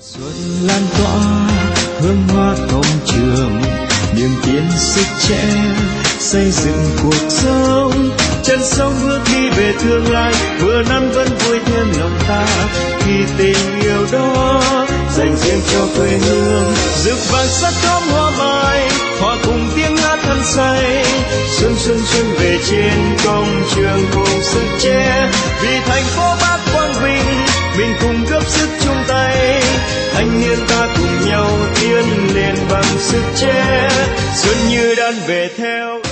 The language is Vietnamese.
Xuân lan tỏa hương hoa công trường, niềm tin sức trẻ xây dựng cuộc sống. Chân sông bước đi về tương lai, vừa năm vẫn vui thêm lòng ta khi tình yêu đó dành riêng cho quê hương. Rực vàng sắc thắm hoa mai, hòa cùng tiếng hát hân say. Xuân xuân xuân về trên công trường cùng sức trẻ, vì thành phố Bắc quang vinh mình cùng góp sức chung tay. Thanh niên ta cùng nhau tiến lên bằng sức trẻ, xuân như đan về theo